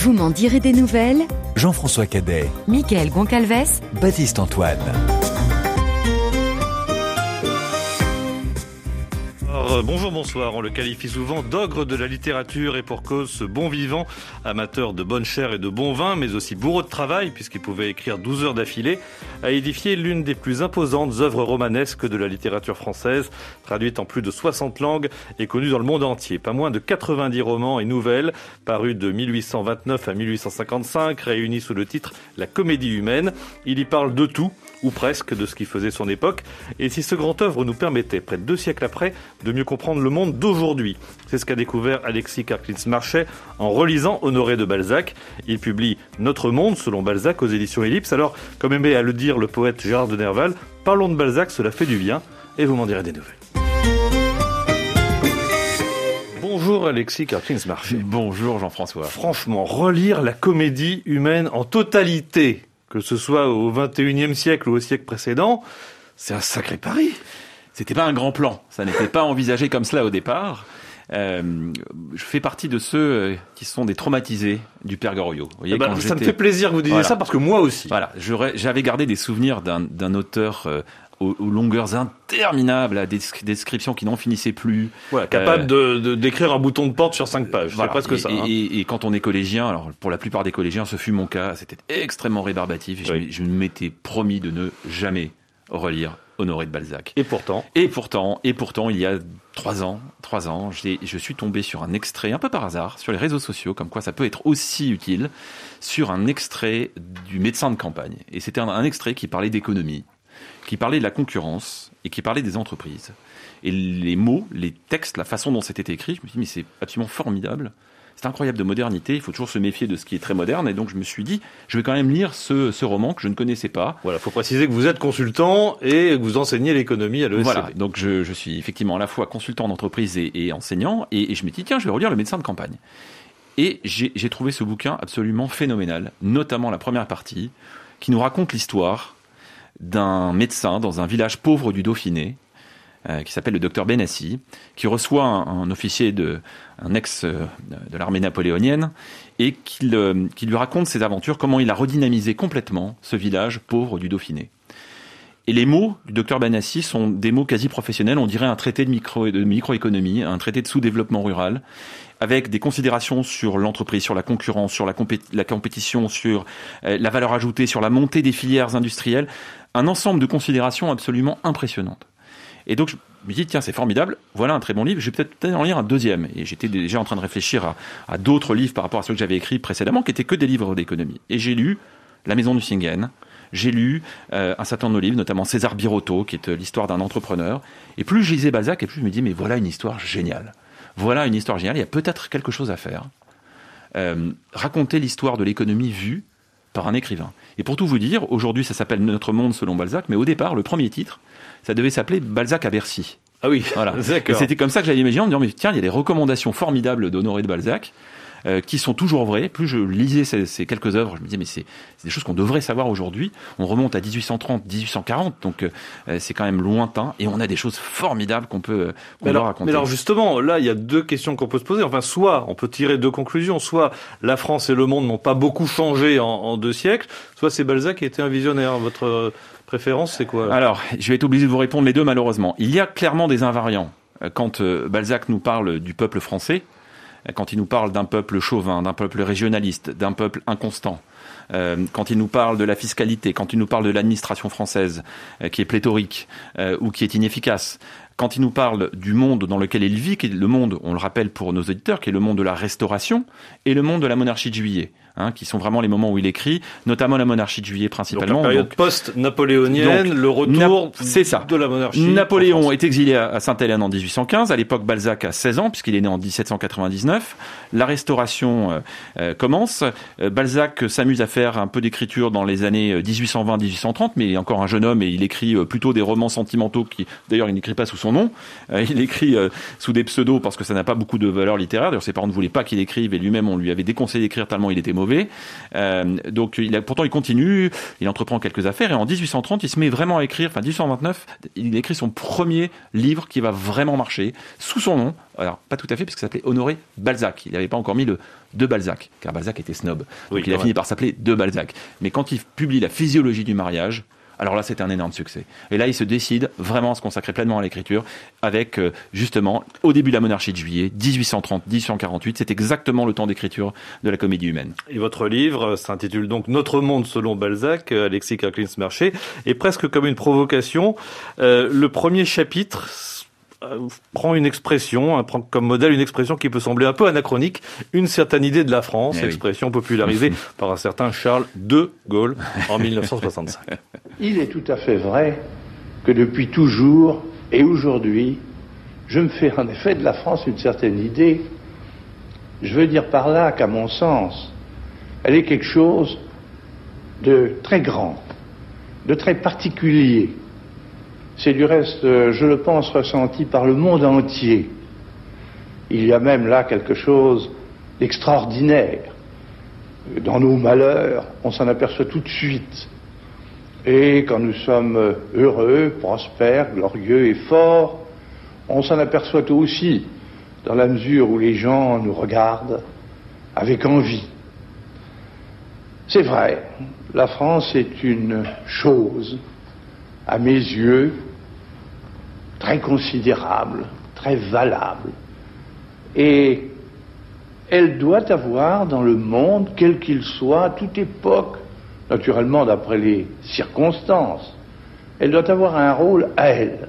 Vous m'en direz des nouvelles. Jean-François Cadet, Mickaël Goncalves, Baptiste Antoine. Bonjour, bonsoir. On le qualifie souvent d'ogre de la littérature et pour cause, ce bon vivant, amateur de bonne chair et de bon vin, mais aussi bourreau de travail, puisqu'il pouvait écrire 12 heures d'affilée, a édifié l'une des plus imposantes œuvres romanesques de la littérature française, traduite en plus de 60 langues et connue dans le monde entier. Pas moins de 90 romans et nouvelles, parus de 1829 à 1855, réunis sous le titre « La comédie humaine ». Il y parle de tout, ou presque, de ce qui faisait son époque. Et si ce grand œuvre nous permettait, près de 2 siècles après, de mieux comprendre le monde d'aujourd'hui. C'est ce qu'a découvert Alexis Karklins-Marchais en relisant Honoré de Balzac. Il publie Notre monde, selon Balzac, aux éditions Ellipse. Alors, comme aimait à le dire le poète Gérard de Nerval, parlons de Balzac, cela fait du bien, et vous m'en direz des nouvelles. Bonjour Alexis Karklins-Marchais. Bonjour Jean-François. Franchement, relire la comédie humaine en totalité, que ce soit au XXIe siècle ou au siècle précédent, c'est un sacré pari. C'était pas un grand plan, ça n'était pas envisagé comme cela au départ. Je fais partie de ceux qui sont des traumatisés du Père Goriot. Vous voyez, ça me fait plaisir que vous disiez ça, parce que moi aussi. Voilà, j'avais gardé des souvenirs d'un auteur aux longueurs interminables, à des descriptions qui n'en finissaient plus. Voilà, capable d'écrire un bouton de porte sur 5 pages. Voilà, c'est presque ça. Et quand on est collégien, alors pour la plupart des collégiens, ce fut mon cas, c'était extrêmement rébarbatif. Et je m'étais promis de ne jamais relire Honoré de Balzac. Et pourtant, il y a 3 ans, je suis tombé sur un extrait, un peu par hasard, sur les réseaux sociaux, comme quoi ça peut être aussi utile, sur un extrait du Médecin de campagne. Et c'était un extrait qui parlait d'économie, qui parlait de la concurrence et qui parlait des entreprises. Et les mots, les textes, la façon dont c'était écrit, je me suis dit, mais c'est absolument formidable. C'est incroyable de modernité, il faut toujours se méfier de ce qui est très moderne, et donc je me suis dit, je vais quand même lire ce roman que je ne connaissais pas. Voilà, faut préciser que vous êtes consultant et que vous enseignez l'économie à l'ESCP. Voilà, donc je suis effectivement à la fois consultant en entreprise et enseignant, et je me dis, tiens, je vais relire Le Médecin de campagne. Et j'ai trouvé ce bouquin absolument phénoménal, notamment la première partie, qui nous raconte l'histoire d'un médecin dans un village pauvre du Dauphiné, qui s'appelle le docteur Benassi, qui reçoit un officier un ex de l'armée napoléonienne, et qui lui raconte ses aventures, comment il a redynamisé complètement ce village pauvre du Dauphiné. Et les mots du docteur Benassi sont des mots quasi professionnels, on dirait un traité de microéconomie, un traité de sous-développement rural, avec des considérations sur l'entreprise, sur la concurrence, sur la compétition, sur la valeur ajoutée, sur la montée des filières industrielles, un ensemble de considérations absolument impressionnantes. Et donc, je me dis, tiens, c'est formidable, voilà un très bon livre, je vais peut-être en lire un deuxième. Et j'étais déjà en train de réfléchir à d'autres livres par rapport à ceux que j'avais écrits précédemment, qui étaient que des livres d'économie. Et j'ai lu La Maison du Singen, j'ai lu un certain nombre de livres, notamment César Birotteau, qui est l'histoire d'un entrepreneur. Et plus je lisais Balzac, et plus je me dis, mais voilà une histoire géniale. Voilà une histoire géniale, il y a peut-être quelque chose à faire. Raconter l'histoire de l'économie vue par un écrivain. Et pour tout vous dire, aujourd'hui ça s'appelle Notre monde selon Balzac, mais au départ, le premier titre, ça devait s'appeler Balzac à Bercy. Ah oui, voilà. D'accord. Et c'était comme ça que j'avais imaginé en me disant, mais tiens, il y a des recommandations formidables d'Honoré de Balzac, qui sont toujours vraies. Plus je lisais ces quelques œuvres, je me disais, mais c'est des choses qu'on devrait savoir aujourd'hui. On remonte à 1830, 1840, donc c'est quand même lointain, et on a des choses formidables qu'on doit raconter. Mais alors justement, là, il y a 2 questions qu'on peut se poser. Enfin, soit on peut tirer 2 conclusions, soit la France et le monde n'ont pas beaucoup changé en 2 siècles, soit c'est Balzac qui était un visionnaire. Votre préférence, c'est quoi? Alors, je vais être obligé de vous répondre les deux, malheureusement. Il y a clairement des invariants. Quand Balzac nous parle du peuple français, quand il nous parle d'un peuple chauvin, d'un peuple régionaliste, d'un peuple inconstant, quand il nous parle de la fiscalité, quand il nous parle de l'administration française qui est pléthorique ou qui est inefficace, quand il nous parle du monde dans lequel il vit, qui est le monde, on le rappelle pour nos auditeurs, qui est le monde de la Restauration et le monde de la monarchie de Juillet, qui sont vraiment les moments où il écrit, notamment la monarchie de Juillet principalement. Donc la période post-napoléonienne, le retour de la monarchie. Napoléon est exilé à Sainte-Hélène en 1815, à l'époque Balzac a 16 ans, puisqu'il est né en 1799. La Restauration commence. Balzac s'amuse à faire un peu d'écriture dans les années 1820-1830, mais il est encore un jeune homme et il écrit plutôt des romans sentimentaux qui, d'ailleurs, il n'écrit pas sous son son nom. Il écrit sous des pseudos parce que ça n'a pas beaucoup de valeur littéraire. D'ailleurs, ses parents ne voulaient pas qu'il écrive et lui-même, on lui avait déconseillé d'écrire tellement il était mauvais. Donc, pourtant, il continue, il entreprend quelques affaires et en 1830, il se met vraiment à écrire, 1829, il écrit son premier livre qui va vraiment marcher sous son nom. Alors, pas tout à fait, puisque ça s'appelait Honoré Balzac. Il n'avait pas encore mis le de Balzac, car Balzac était snob. Donc, il a fini par s'appeler de Balzac. Mais quand il publie La physiologie du mariage, alors là, c'était un énorme succès. Et là, il se décide vraiment à se consacrer pleinement à l'écriture avec, justement, au début de la monarchie de Juillet, 1830-1848. C'est exactement le temps d'écriture de la Comédie humaine. Et votre livre s'intitule donc Notre monde selon Balzac, Alexis Kirklins-Marché, est presque comme une provocation. Le premier chapitre prend une expression, prend comme modèle une expression qui peut sembler un peu anachronique, une certaine idée de la France, expression popularisée par un certain Charles de Gaulle en 1965. Il est tout à fait vrai que depuis toujours et aujourd'hui, je me fais en effet de la France une certaine idée. Je veux dire par là qu'à mon sens, elle est quelque chose de très grand, de très particulier. C'est du reste, je le pense, ressenti par le monde entier. Il y a même là quelque chose d'extraordinaire. Dans nos malheurs, on s'en aperçoit tout de suite. Et quand nous sommes heureux, prospères, glorieux et forts, on s'en aperçoit aussi, dans la mesure où les gens nous regardent avec envie. C'est vrai, la France est une chose, à mes yeux, très considérable, très valable. Et elle doit avoir dans le monde, quel qu'il soit, à toute époque, naturellement d'après les circonstances, elle doit avoir un rôle à elle.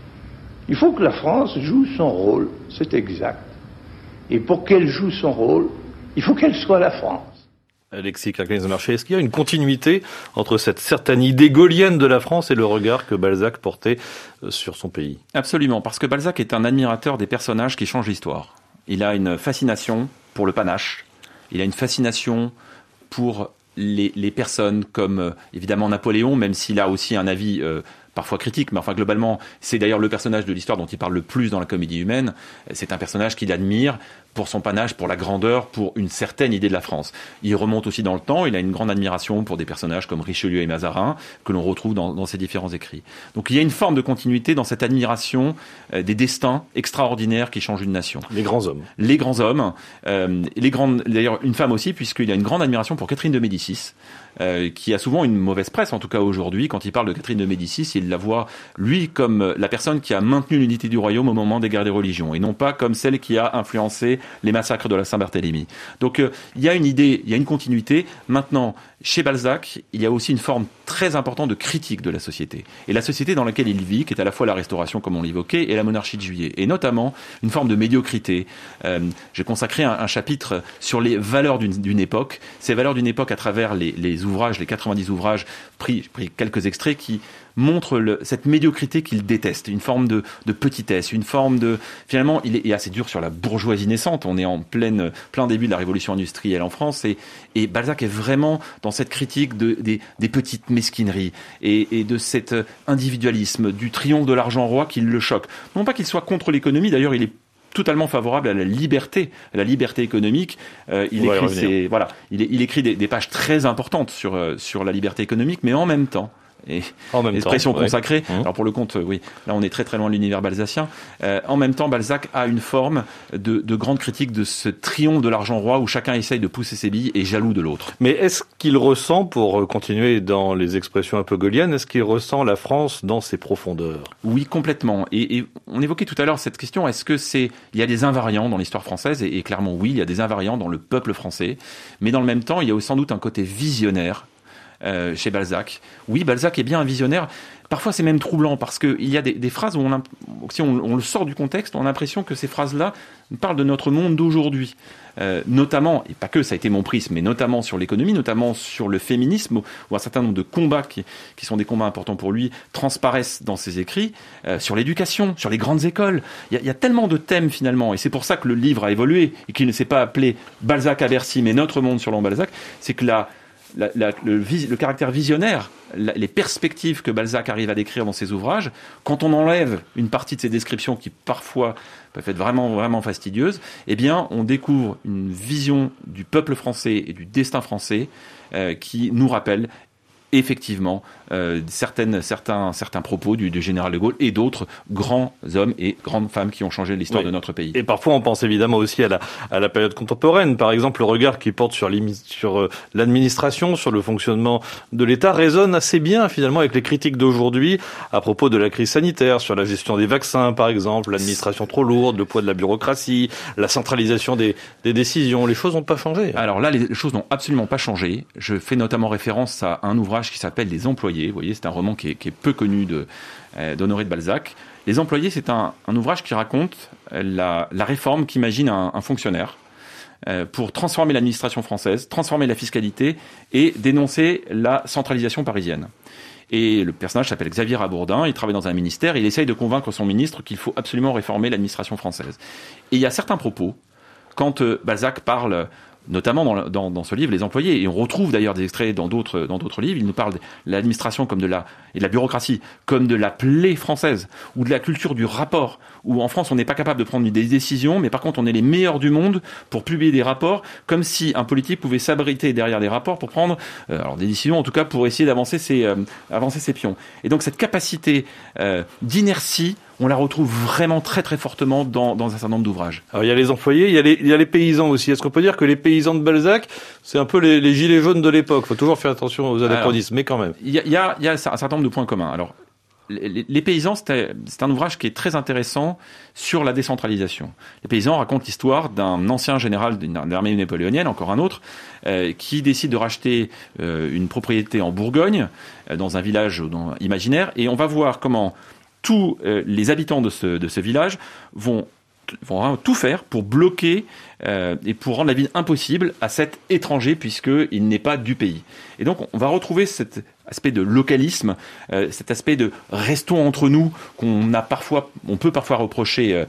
Il faut que la France joue son rôle, c'est exact. Et pour qu'elle joue son rôle, il faut qu'elle soit la France. Alexis Kirklins-Marché, est-ce qu'il y a une continuité entre cette certaine idée gaulienne de la France et le regard que Balzac portait sur son pays? Absolument, parce que Balzac est un admirateur des personnages qui changent l'histoire. Il a une fascination pour le panache, il a une fascination pour les personnes comme évidemment Napoléon, même s'il a aussi un avis parfois critique, mais enfin globalement, c'est d'ailleurs le personnage de l'histoire dont il parle le plus dans la Comédie humaine. C'est un personnage qu'il admire pour son panache, pour la grandeur, pour une certaine idée de la France. Il remonte aussi dans le temps, il a une grande admiration pour des personnages comme Richelieu et Mazarin, que l'on retrouve dans ses différents écrits. Donc il y a une forme de continuité dans cette admiration des destins extraordinaires qui changent une nation. Les grands hommes. Les grands hommes, d'ailleurs une femme aussi, puisqu'il a une grande admiration pour Catherine de Médicis, qui a souvent une mauvaise presse, en tout cas aujourd'hui. Quand il parle de Catherine de Médicis, il la voit, lui, comme la personne qui a maintenu l'unité du royaume au moment des guerres des religions, et non pas comme celle qui a influencé les massacres de la Saint-Barthélemy. Donc il y a une idée, il y a une continuité. Maintenant, chez Balzac, il y a aussi une forme très importante de critique de la société. Et la société dans laquelle il vit, qui est à la fois la Restauration, comme on l'évoquait, et la monarchie de Juillet. Et notamment une forme de médiocrité. J'ai consacré un chapitre sur les valeurs d'une époque. Ces valeurs d'une époque à travers les ouvrages, les 90 ouvrages, pris quelques extraits qui montrent cette médiocrité qu'il déteste. Une forme de petitesse, une forme de... Finalement, il est assez dur sur la bourgeoisie naissante. On est en plein début de la révolution industrielle en France. Et Balzac est vraiment dans cette critique des petites mesquineries et de cet individualisme, du triomphe de l'argent roi qui le choque. Non pas qu'il soit contre l'économie, d'ailleurs il est totalement favorable à la liberté économique. Il écrit des pages très importantes sur la liberté économique, mais en même temps, et l'expression consacrée, alors pour le compte, oui, là on est très très loin de l'univers balzacien. En même temps, Balzac a une forme de grande critique de ce triomphe de l'argent roi où chacun essaye de pousser ses billes et jaloux de l'autre. Mais est-ce qu'il ressent, pour continuer dans les expressions un peu gaulliennes, est-ce qu'il ressent la France dans ses profondeurs? Oui, complètement. Et on évoquait tout à l'heure cette question, il y a des invariants dans l'histoire française, et clairement oui, il y a des invariants dans le peuple français, mais dans le même temps, il y a sans doute un côté visionnaire chez Balzac. Oui, Balzac est bien un visionnaire. Parfois, c'est même troublant parce qu'il y a des phrases où si on le sort du contexte, on a l'impression que ces phrases-là parlent de notre monde d'aujourd'hui. Notamment, et pas que, ça a été mon prisme, mais notamment sur l'économie, notamment sur le féminisme, où un certain nombre de combats qui sont des combats importants pour lui transparaissent dans ses écrits, sur l'éducation, sur les grandes écoles. Il y a tellement de thèmes finalement, et c'est pour ça que le livre a évolué et qu'il ne s'est pas appelé Balzac à Bercy, mais Notre monde selon Balzac. C'est que le caractère visionnaire, les perspectives que Balzac arrive à décrire dans ses ouvrages, quand on enlève une partie de ses descriptions qui parfois peuvent être vraiment, vraiment fastidieuses, eh bien, on découvre une vision du peuple français et du destin français qui nous rappelle effectivement certains propos du général de Gaulle et d'autres grands hommes et grandes femmes qui ont changé l'histoire de notre pays. Et parfois on pense évidemment aussi à la période contemporaine. Par exemple, le regard qui porte sur l'administration, sur le fonctionnement de l'État résonne assez bien finalement avec les critiques d'aujourd'hui à propos de la crise sanitaire, sur la gestion des vaccins par exemple, l'administration trop lourde, le poids de la bureaucratie, la centralisation des décisions. Les choses n'ont pas changé. Alors là, les choses n'ont absolument pas changé. Je fais notamment référence à un ouvrage qui s'appelle Les Employés. Vous voyez, c'est un roman qui est peu connu d'Honoré de Balzac. Les Employés, c'est un ouvrage qui raconte la réforme qu'imagine un fonctionnaire pour transformer l'administration française, transformer la fiscalité et dénoncer la centralisation parisienne. Et le personnage s'appelle Xavier Rabourdin, il travaille dans un ministère et il essaye de convaincre son ministre qu'il faut absolument réformer l'administration française. Et il y a certains propos, quand Balzac parle notamment dans ce livre, Les Employés, et on retrouve d'ailleurs des extraits dans d'autres livres, il nous parle de l'administration et de la bureaucratie comme de la plaie française, ou de la culture du rapport, où en France on n'est pas capable de prendre des décisions, mais par contre on est les meilleurs du monde pour publier des rapports, comme si un politique pouvait s'abriter derrière des rapports pour prendre des décisions, en tout cas pour essayer d'avancer ses pions. Et donc cette capacité d'inertie, on la retrouve vraiment très très fortement dans un certain nombre d'ouvrages. Alors il y a les employés, il y a les paysans aussi. Est-ce qu'on peut dire que les paysans de Balzac, c'est un peu les gilets jaunes de l'époque? Il faut toujours faire attention aux anachronismes, mais quand même. Il y a un certain nombre de points communs. Alors, les paysans, c'est un ouvrage qui est très intéressant sur la décentralisation. Les paysans racontent l'histoire d'un ancien général d'une armée napoléonienne, encore un autre, qui décide de racheter une propriété en Bourgogne, dans un village imaginaire, et on va voir comment tous les habitants de ce village vont tout faire pour bloquer et pour rendre la vie impossible à cet étranger puisqu'il n'est pas du pays. Et donc on va retrouver cet aspect de localisme, cet aspect de restons entre nous on peut parfois reprocher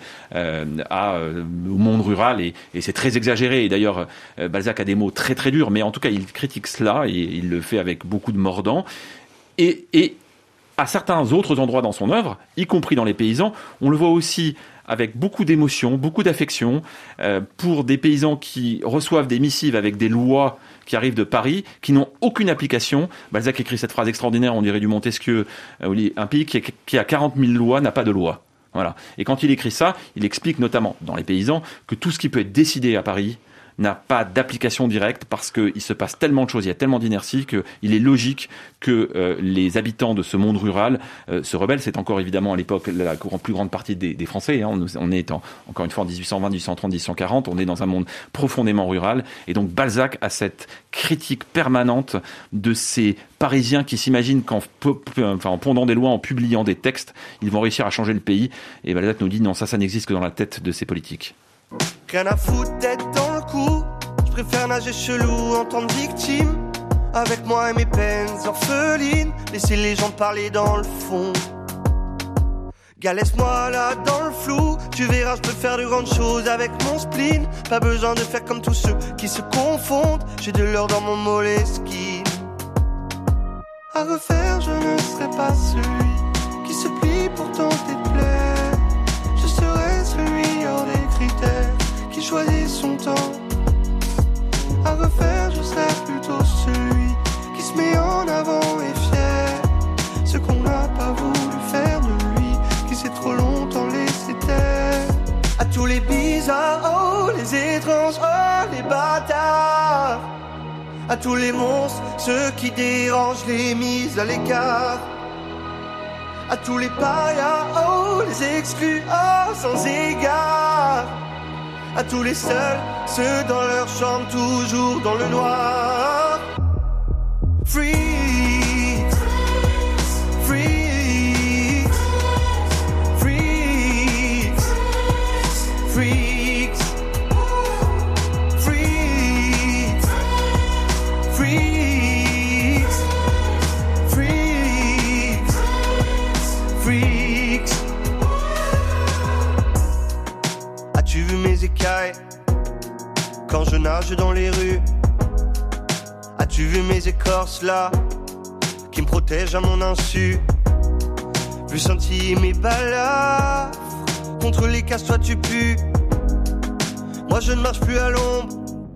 au monde rural et c'est très exagéré. Et d'ailleurs Balzac a des mots très très durs, mais en tout cas il critique cela et il le fait avec beaucoup de mordant. Et à certains autres endroits dans son œuvre, y compris dans Les Paysans, on le voit aussi avec beaucoup d'émotion, beaucoup d'affection, pour des paysans qui reçoivent des missives avec des lois qui arrivent de Paris, qui n'ont aucune application. Balzac écrit cette phrase extraordinaire, on dirait du Montesquieu, un pays qui a 40 000 lois n'a pas de loi. Voilà. Et quand il écrit ça, il explique notamment dans Les Paysans que tout ce qui peut être décidé à Paris n'a pas d'application directe parce qu'il se passe tellement de choses, il y a tellement d'inertie qu'il est logique que les habitants de ce monde rural se rebellent. C'est encore évidemment à l'époque la plus grande partie des Français. On est encore une fois en 1820, 1830, 1840, on est dans un monde profondément rural. Et donc Balzac a cette critique permanente de ces Parisiens qui s'imaginent qu'en pondant des lois, en publiant des textes, ils vont réussir à changer le pays. Et Balzac nous dit non, ça n'existe que dans la tête de ces politiques. Rien à foutre d'être dans le coup, je préfère nager chelou en tant que victime. Avec moi et mes peines orphelines, laisser les gens parler dans le fond. Gars, laisse-moi là dans le flou, tu verras, je peux faire de grandes choses avec mon spleen. Pas besoin de faire comme tous ceux qui se confondent, j'ai de l'or dans mon Moleskine. À refaire, je ne serai pas celui qui se plie pour tenter de plaire. Je serai celui hors des critères qui choisit son temps. À refaire, je serai plutôt celui qui se met en avant et fier. Ce qu'on n'a pas voulu faire de lui, qui s'est trop longtemps laissé taire. À tous les bizarres, oh, les étranges, oh, les bâtards. À tous les monstres, ceux qui dérangent, les mises à l'écart. À tous les parias, oh, les exclus, oh, sans égard. À tous les seuls, ceux dans leur chambre, toujours dans le noir. Freaks, freaks, freaks, freaks, freaks, freaks, freaks, freaks. As-tu vu mes écailles quand je nage dans les rues? As-tu As-tu vu mes écorces là, qui me protègent à mon insu? Vu senti mes balafres, contre les casse toi tu pues. Moi je ne marche plus à l'ombre.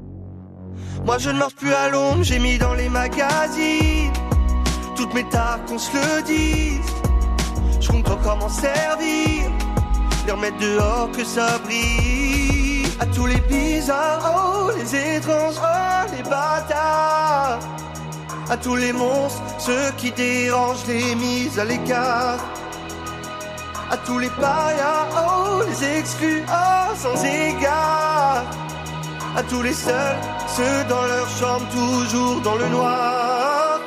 Moi je ne marche plus à l'ombre. J'ai mis dans les magazines toutes mes tares qu'on se le dise. Je compte encore m'en servir, les remettre dehors que ça brille. À tous les bizarres, oh, les étranges, oh, les bâtards. À tous les monstres, ceux qui dérangent, les mises à l'écart. À tous les parias, oh, les exclus, oh, sans égard. À tous les seuls, ceux dans leur chambre, toujours dans le noir.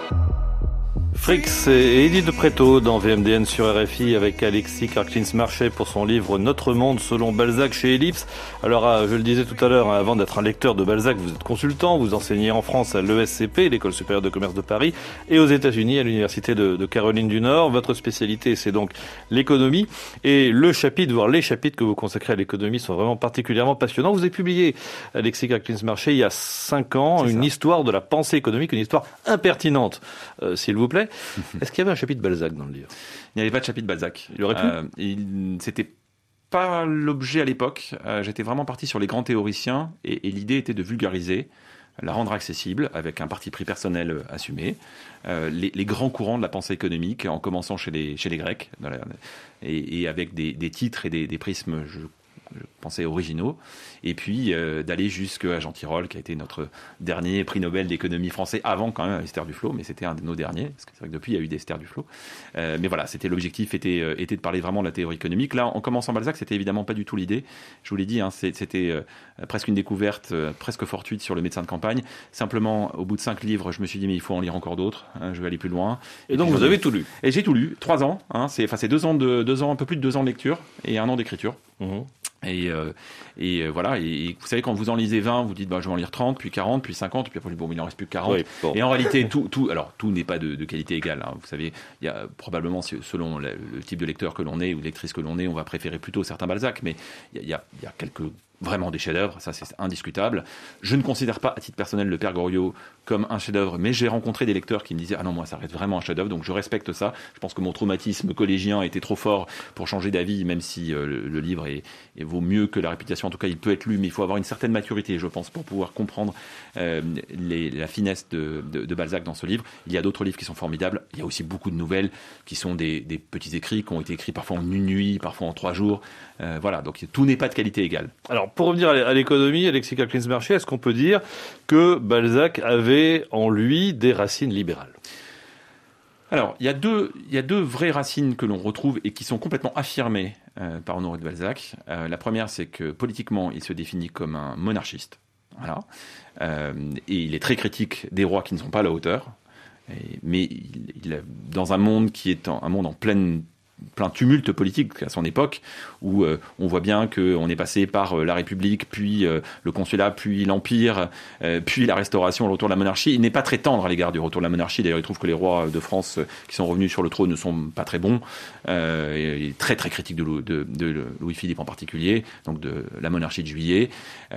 Frix et Edith de Pretto dans VMDN sur RFI avec Alexis Karklins-Marchais pour son livre Notre Monde selon Balzac chez Ellipse. Alors, je le disais tout à l'heure, avant d'être un lecteur de Balzac, vous êtes consultant, vous enseignez en France à l'ESCP, l'École supérieure de commerce de Paris, et aux États-Unis à l'Université de Caroline du Nord. Votre spécialité, c'est donc l'économie, et le chapitre, voire les chapitres que vous consacrez à l'économie sont vraiment particulièrement passionnants. Vous avez publié, Alexis Karklins-Marchais, il y a 5 ans, une histoire de la pensée économique, une histoire impertinente, s'il vous plaît. Est-ce qu'il y avait un chapitre Balzac dans le livre? Il n'y avait pas de chapitre Balzac. Il aurait pu. C'était pas l'objet à l'époque. J'étais vraiment parti sur les grands théoriciens et l'idée était de vulgariser, la rendre accessible avec un parti pris personnel assumé. Les grands courants de la pensée économique, en commençant chez les Grecs, et avec des titres et des prismes, je pensais originaux, et puis d'aller jusqu'à Jean Tirole, qui a été notre dernier prix Nobel d'économie français, avant quand même Esther Duflo, mais c'était un de nos derniers, parce que c'est vrai que depuis il y a eu des Esther Duflo. Mais voilà, l'objectif était de parler vraiment de la théorie économique. Là, en commençant Balzac, c'était évidemment pas du tout l'idée. Je vous l'ai dit, c'était presque une découverte, presque fortuite sur le médecin de campagne. Simplement, au bout de 5 livres, je me suis dit, mais il faut en lire encore d'autres, je vais aller plus loin. Et donc vous avez tout lu? Et j'ai tout lu, 3 ans, c'est 2 ans, un peu plus de 2 ans de lecture, et 1 an d'écriture. Mmh. Et voilà, et vous savez, quand vous en lisez 20, vous dites je vais en lire 30, puis 40, puis 50, puis après bon, il en reste plus que 40. Oui, bon. Et en réalité, tout n'est pas de qualité égale, hein. Vous savez, il y a probablement, selon le type de lecteur que l'on est ou de lectrice que l'on est, on va préférer plutôt certains Balzac, mais il y a quelques vraiment des chefs-d'œuvre, ça c'est indiscutable. Je ne considère pas à titre personnel le Père Goriot comme un chef-d'œuvre, mais j'ai rencontré des lecteurs qui me disaient non, moi ça reste vraiment un chef-d'œuvre, donc je respecte ça. Je pense que mon traumatisme collégien était trop fort pour changer d'avis, même si le livre vaut mieux que la réputation. En tout cas, il peut être lu, mais il faut avoir une certaine maturité, je pense, pour pouvoir comprendre la finesse de Balzac dans ce livre. Il y a d'autres livres qui sont formidables. Il y a aussi beaucoup de nouvelles qui sont des petits écrits qui ont été écrits parfois en une nuit, parfois en 3 jours. Voilà, donc tout n'est pas de qualité égale. Alors, pour revenir à l'économie, Alexis Karklins-Marchais, est-ce qu'on peut dire que Balzac avait en lui des racines libérales? Alors, il y a deux vraies racines que l'on retrouve et qui sont complètement affirmées par Honoré de Balzac. La première, c'est que politiquement, il se définit comme un monarchiste. Voilà. Et il est très critique des rois qui ne sont pas à la hauteur. Mais il est dans un monde qui est un monde en plein tumulte politique à son époque, où on voit bien qu'on est passé par la République, puis le consulat, puis l'Empire, puis la Restauration, le retour de la monarchie. Il n'est pas très tendre à l'égard du retour de la monarchie. D'ailleurs, il trouve que les rois de France qui sont revenus sur le trône ne sont pas très bons. Il est très très critique de Louis-Philippe en particulier, donc de la monarchie de Juillet.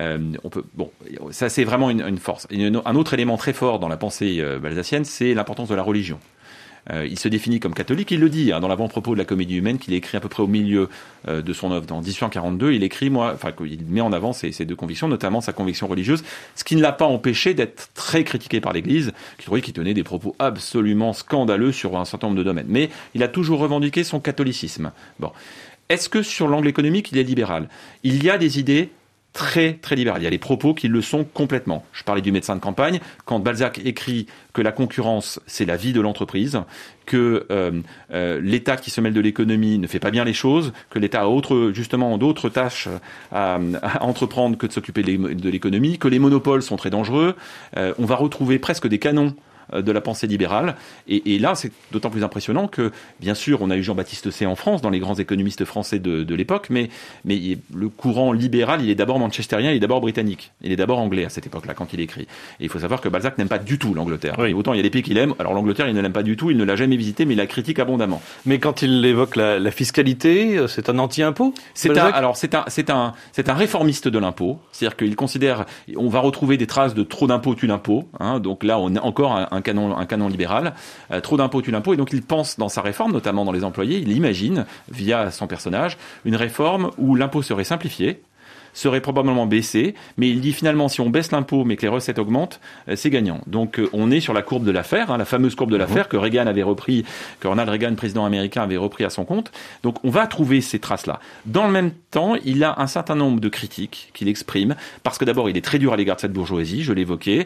Ça c'est vraiment une force. Un autre élément très fort dans la pensée balzacienne, c'est l'importance de la religion. Il se définit comme catholique, il le dit dans l'avant-propos de la Comédie humaine qu'il a écrit à peu près au milieu de son œuvre, dans 1842. Il met en avant ses 2 convictions, notamment sa conviction religieuse, ce qui ne l'a pas empêché d'être très critiqué par l'Église, qui trouvait qu'il tenait des propos absolument scandaleux sur un certain nombre de domaines. Mais il a toujours revendiqué son catholicisme. Bon. Est-ce que sur l'angle économique, il est libéral? Il y a des idées très très libéral. Il y a les propos qui le sont complètement. Je parlais du médecin de campagne. Quand Balzac écrit que la concurrence, c'est la vie de l'entreprise, que l'État qui se mêle de l'économie ne fait pas bien les choses, que l'État a d'autres tâches à entreprendre que de s'occuper de l'économie, que les monopoles sont très dangereux, on va retrouver presque des canons de la pensée libérale. Et là, c'est d'autant plus impressionnant que, bien sûr, on a eu Jean-Baptiste Say en France, dans les grands économistes français de l'époque, mais le courant libéral, il est d'abord manchesterien, il est d'abord britannique, il est d'abord anglais à cette époque-là, quand il écrit. Et il faut savoir que Balzac n'aime pas du tout l'Angleterre. Oui. Et autant il y a des pays qu'il aime, alors l'Angleterre, il ne l'aime pas du tout, il ne l'a jamais visité, mais il la critique abondamment. Mais quand il évoque la fiscalité, c'est un anti-impôt ? C'est un réformiste de l'impôt, c'est-à-dire qu'il considère, on va retrouver des traces de trop d'impôts tue l'impôt, hein, donc là on a encore un canon libéral, trop d'impôts tue l'impôt, et donc il pense dans sa réforme, notamment dans les employés, il imagine, via son personnage, une réforme où l'impôt serait simplifié, serait probablement baissé, mais il dit finalement si on baisse l'impôt mais que les recettes augmentent, c'est gagnant. Donc on est sur la courbe de l'affaire, hein, la fameuse courbe de l'affaire que Ronald Reagan, président américain, avait repris à son compte. Donc on va trouver ces traces-là. Dans le même temps, il a un certain nombre de critiques qu'il exprime, parce que d'abord il est très dur à l'égard de cette bourgeoisie, je l'évoquais.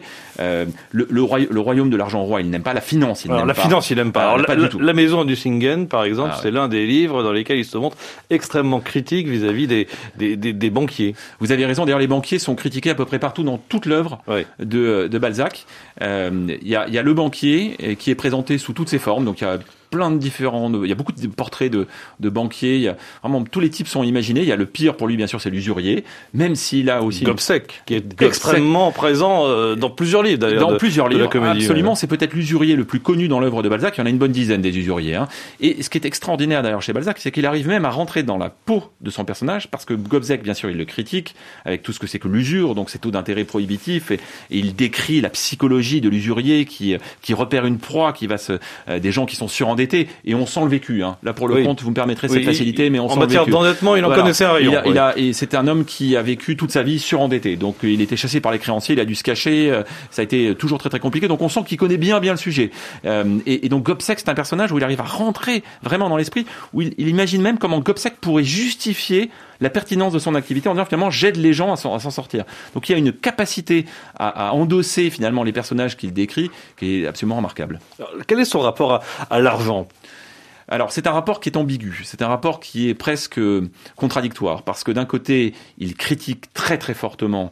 Le royaume de l'argent roi, il n'aime pas la finance. Il n'aime pas. La maison du Singen, par exemple, c'est l'un des livres dans lesquels il se montre extrêmement critique vis-à-vis des banquiers. Vous avez raison, d'ailleurs les banquiers sont critiqués à peu près partout dans toute l'œuvre de Balzac. Il y a le banquier qui est présenté sous toutes ses formes, donc il y a plein de différents, il y a beaucoup de portraits de banquiers, il y a vraiment tous les types sont imaginés. Il y a le pire pour lui, bien sûr, c'est l'usurier, même s'il a aussi Gobseck, qui est extrêmement présent dans plusieurs livres d'ailleurs. Dans plusieurs livres, la comédie, absolument. C'est peut-être l'usurier le plus connu dans l'œuvre de Balzac. Il y en a une bonne dizaine des usuriers. Hein. Et ce qui est extraordinaire d'ailleurs chez Balzac, c'est qu'il arrive même à rentrer dans la peau de son personnage, parce que Gobseck, bien sûr, il le critique avec tout ce que c'est que l'usure, donc ces taux d'intérêt prohibitifs, et il décrit la psychologie de l'usurier qui repère une proie, qui va des gens qui sont surendettés. Et on sent le vécu. Hein. Là, pour le compte, vous me permettrez cette facilité, mais on sent le vécu. En matière d'endettement, il en connaissait un rayon. Et c'était un homme qui a vécu toute sa vie surendetté. Donc, il était chassé par les créanciers, il a dû se cacher. Ça a été toujours très, très compliqué. Donc, on sent qu'il connaît bien le sujet. Et donc, Gobseck, c'est un personnage où il arrive à rentrer vraiment dans l'esprit, où il imagine même comment Gobseck pourrait justifier la pertinence de son activité en disant finalement j'aide les gens à s'en sortir. Donc il y a une capacité à endosser finalement les personnages qu'il décrit qui est absolument remarquable. Alors, quel est son rapport à l'argent ? Alors c'est un rapport qui est ambigu, c'est un rapport qui est presque contradictoire, parce que d'un côté il critique très très fortement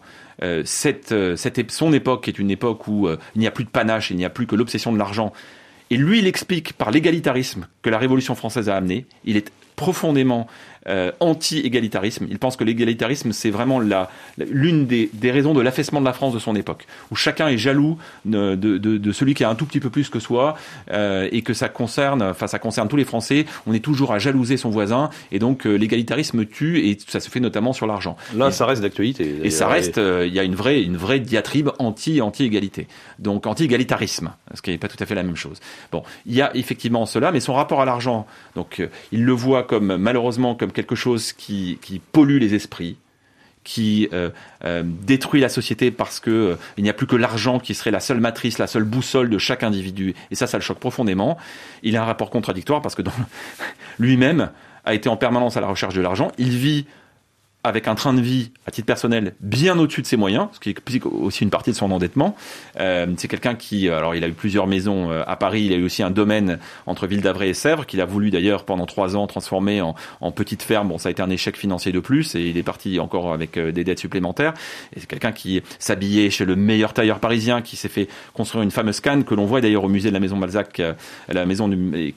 son époque, qui est une époque où il n'y a plus de panache, il n'y a plus que l'obsession de l'argent, et lui il explique par l'égalitarisme que la Révolution française a amené. Il est profondément anti-égalitarisme. Il pense que l'égalitarisme, c'est vraiment l'une des raisons de l'affaissement de la France de son époque, où chacun est jaloux de celui qui a un tout petit peu plus que soi, et que ça concerne tous les Français. On est toujours à jalouser son voisin, et donc l'égalitarisme tue, et ça se fait notamment sur l'argent. Là, ça reste d'actualité. Et ça reste, il y a une vraie diatribe anti-égalité, donc anti-égalitarisme, ce qui n'est pas tout à fait la même chose. Bon, il y a effectivement cela, mais son rapport à l'argent, donc il le voit malheureusement comme quelque chose qui pollue les esprits, qui détruit la société, parce que il n'y a plus que l'argent qui serait la seule matrice, la seule boussole de chaque individu. Et ça le choque profondément. Il a un rapport contradictoire, parce que lui-même a été en permanence à la recherche de l'argent. Il vit avec un train de vie, à titre personnel, bien au-dessus de ses moyens, ce qui explique aussi une partie de son endettement. C'est quelqu'un qui, alors il a eu plusieurs maisons à Paris, il a eu aussi un domaine entre Ville d'Avray et Sèvres, qu'il a voulu d'ailleurs pendant 3 ans transformer en petite ferme. Bon, ça a été un échec financier de plus, et il est parti encore avec des dettes supplémentaires. Et c'est quelqu'un qui s'habillait chez le meilleur tailleur parisien, qui s'est fait construire une fameuse canne, que l'on voit d'ailleurs au musée de la Maison Balzac, la maison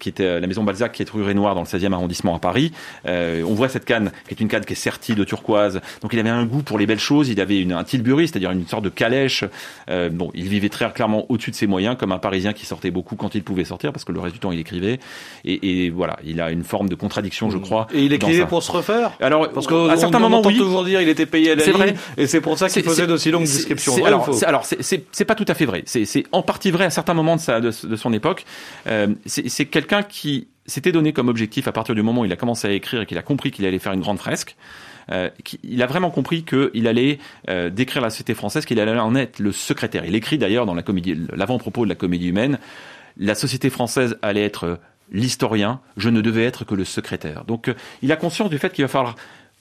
Balzac, qui est rue Rainoir dans le 16e arrondissement à Paris. On voit cette canne, qui est une canne qui est sertie de turquoise. Donc il avait un goût pour les belles choses, il avait un tilbury, c'est-à-dire une sorte de calèche. Il vivait très clairement au-dessus de ses moyens, comme un Parisien qui sortait beaucoup quand il pouvait sortir, parce que le reste du temps il écrivait. Et voilà, il a une forme de contradiction, je crois. Et il écrivait pour se refaire. Alors, parce qu'à certains moments, on entend toujours dire il était payé à la ligne, vrai. Et c'est pour ça qu'il faisait d'aussi longues descriptions. C'est pas tout à fait vrai. C'est en partie vrai à certains moments de son époque. C'est quelqu'un qui s'était donné comme objectif, à partir du moment où il a commencé à écrire et qu'il a compris qu'il allait faire une grande fresque, il a vraiment compris qu'il allait décrire la société française, qu'il allait en être le secrétaire. Il écrit d'ailleurs dans l'avant-propos de la Comédie humaine, la société française allait être l'historien, je ne devais être que le secrétaire. Donc il a conscience du fait qu'il va falloir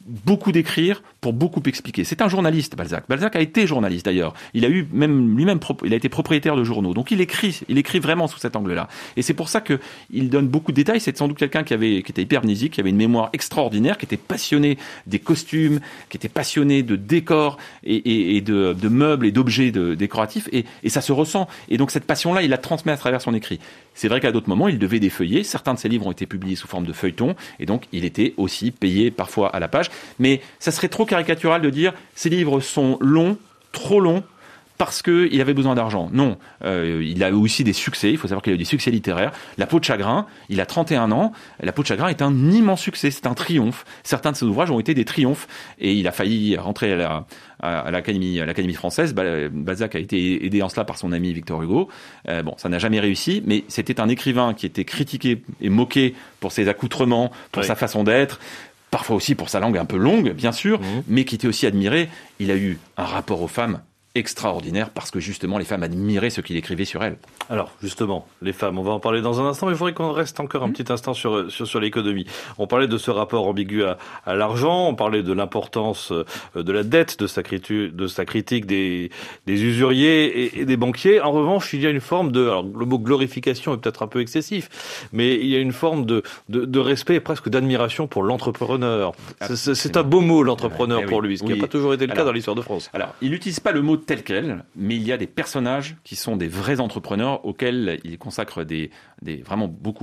beaucoup d'écrire pour beaucoup expliquer. C'est un journaliste, Balzac. Balzac a été journaliste d'ailleurs. Il a eu même lui-même, il a été propriétaire de journaux. Donc il écrit vraiment sous cet angle-là. Et c'est pour ça que il donne beaucoup de détails. C'est sans doute quelqu'un qui était hypermnésique, qui avait une mémoire extraordinaire, qui était passionné des costumes, qui était passionné de décors et de meubles et d'objets décoratifs. Et ça se ressent. Et donc cette passion-là, il la transmet à travers son écrit. C'est vrai qu'à d'autres moments, il devait défeuiller. Certains de ses livres ont été publiés sous forme de feuilletons. Et donc il était aussi payé parfois à la page. Mais ça serait trop caricatural de dire ces livres sont longs, trop longs, parce qu'il avait besoin d'argent. Non, il a eu aussi des succès. Il faut savoir qu'il a eu des succès littéraires. La peau de chagrin, il a 31 ans. La peau de chagrin est un immense succès. C'est un triomphe. Certains de ses ouvrages ont été des triomphes. Et il a failli rentrer à l'Académie française. Balzac a été aidé en cela par son ami Victor Hugo. Ça n'a jamais réussi, mais c'était un écrivain qui était critiqué et moqué pour ses accoutrements, pour sa façon d'être. Parfois aussi pour sa langue un peu longue, bien sûr, mais qui était aussi admiré. Il a eu un rapport aux femmes extraordinaire parce que justement les femmes admiraient ce qu'il écrivait sur elles. Alors justement, les femmes, on va en parler dans un instant, mais il faudrait qu'on reste encore un petit instant sur l'économie. On parlait de ce rapport ambigu à l'argent, on parlait de l'importance de la dette, de sa critique des usuriers et des banquiers. En revanche, il y a une forme alors le mot glorification est peut-être un peu excessif, mais il y a une forme de respect et presque d'admiration pour l'entrepreneur. C'est un beau mot, l'entrepreneur, pour lui, ce qui n'a pas toujours été le cas dans l'histoire de France. Alors, il n'utilise pas le mot tel quel, mais il y a des personnages qui sont des vrais entrepreneurs auxquels il consacre vraiment beaucoup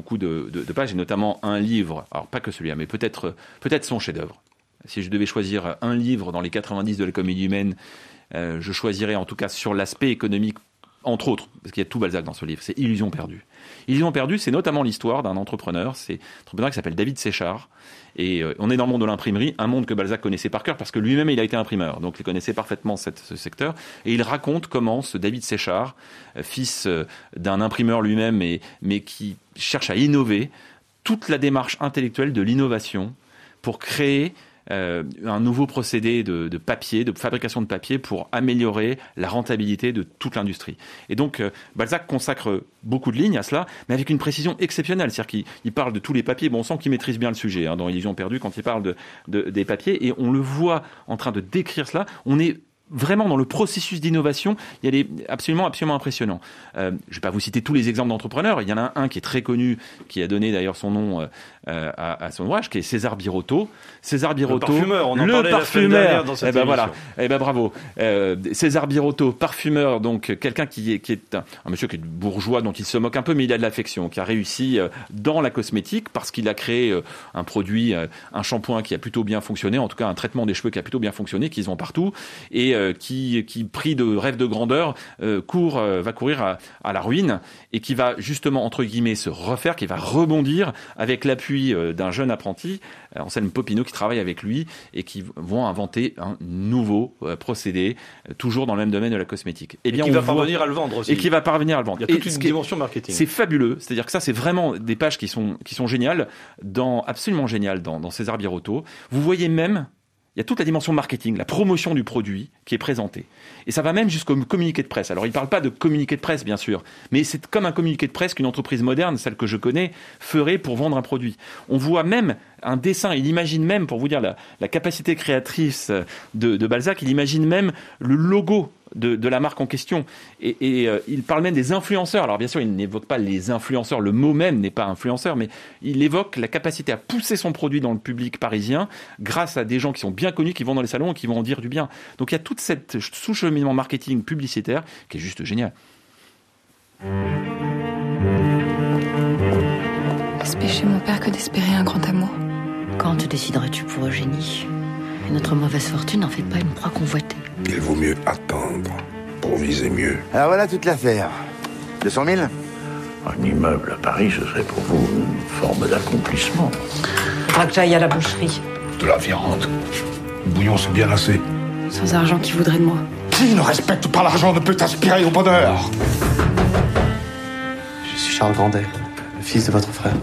de pages, et notamment un livre, alors pas que celui-là, mais peut-être son chef-d'œuvre. Si je devais choisir un livre dans les 90 de la comédie humaine, je choisirais en tout cas sur l'aspect économique, entre autres, parce qu'il y a tout Balzac dans ce livre, c'est Illusion perdue. Illusion perdue, c'est notamment l'histoire d'un entrepreneur, c'est un entrepreneur qui s'appelle David Séchard, et on est dans le monde de l'imprimerie, un monde que Balzac connaissait par cœur, parce que lui-même il a été imprimeur, donc il connaissait parfaitement ce secteur, et il raconte comment ce David Séchard, fils d'un imprimeur lui-même, mais qui cherche à innover, toute la démarche intellectuelle de l'innovation pour créer un nouveau procédé de papier, de fabrication de papier pour améliorer la rentabilité de toute l'industrie. Et donc, Balzac consacre beaucoup de lignes à cela, mais avec une précision exceptionnelle. C'est-à-dire qu'il parle de tous les papiers. Bon, on sent qu'il maîtrise bien le sujet dans Illusion perdue quand il parle des papiers, et on le voit en train de décrire cela. On est vraiment dans le processus d'innovation, il y a absolument impressionnant. Je ne vais pas vous citer tous les exemples d'entrepreneurs. Il y en a un qui est très connu, qui a donné d'ailleurs son nom à son ouvrage, qui est César Birotteau. César Birotteau, le parfumeur, on en parlait la semaine dernière dans cette émission. Voilà, bravo. César Birotteau, parfumeur, donc quelqu'un qui est un monsieur qui est bourgeois, dont il se moque un peu, mais il a de l'affection, qui a réussi dans la cosmétique parce qu'il a créé un produit, un shampoing qui a plutôt bien fonctionné, en tout cas un traitement des cheveux qui a plutôt bien fonctionné, qu'ils ont partout, et qui pris de rêve de grandeur, va courir à la ruine, et qui va justement, entre guillemets, se refaire, qui va rebondir avec l'appui d'un jeune apprenti, Anselme Popinot, qui travaille avec lui, et qui vont inventer un nouveau procédé, toujours dans le même domaine de la cosmétique. Et qui va parvenir à le vendre aussi. Et qui va parvenir à le vendre. Il y a toute une dimension marketing. C'est fabuleux. C'est-à-dire que ça, c'est vraiment des pages qui sont géniales, absolument géniales dans César Birotteau. Vous voyez même, il y a toute la dimension marketing, la promotion du produit qui est présentée. Et ça va même jusqu'au communiqué de presse. Alors, il ne parle pas de communiqué de presse, bien sûr, mais c'est comme un communiqué de presse qu'une entreprise moderne, celle que je connais, ferait pour vendre un produit. On voit même un dessin, il imagine même, pour vous dire la capacité créatrice de Balzac, il imagine même le logo de la marque en question. Et il parle même des influenceurs. Alors bien sûr, il n'évoque pas les influenceurs, le mot même n'est pas influenceur, mais il évoque la capacité à pousser son produit dans le public parisien grâce à des gens qui sont bien connus, qui vont dans les salons et qui vont en dire du bien. Donc il y a toute cette sous-cheminement marketing publicitaire qui est juste génial. Est-ce pécher mon père que d'espérer un grand amour? Quand te décideras-tu pour Eugénie? Et notre mauvaise fortune n'en fait pas une proie convoitée. Il vaut mieux attendre pour viser mieux. Alors voilà toute l'affaire. 200 000 ? Un immeuble à Paris, ce serait pour vous une forme d'accomplissement. Faudra que j'aille à la boucherie. De la viande. Le bouillon, c'est bien assez. Sans argent, qui voudrait de moi? Qui ne respecte pas l'argent ne peut aspirer au bonheur. Je suis Charles Grandet, le fils de votre frère.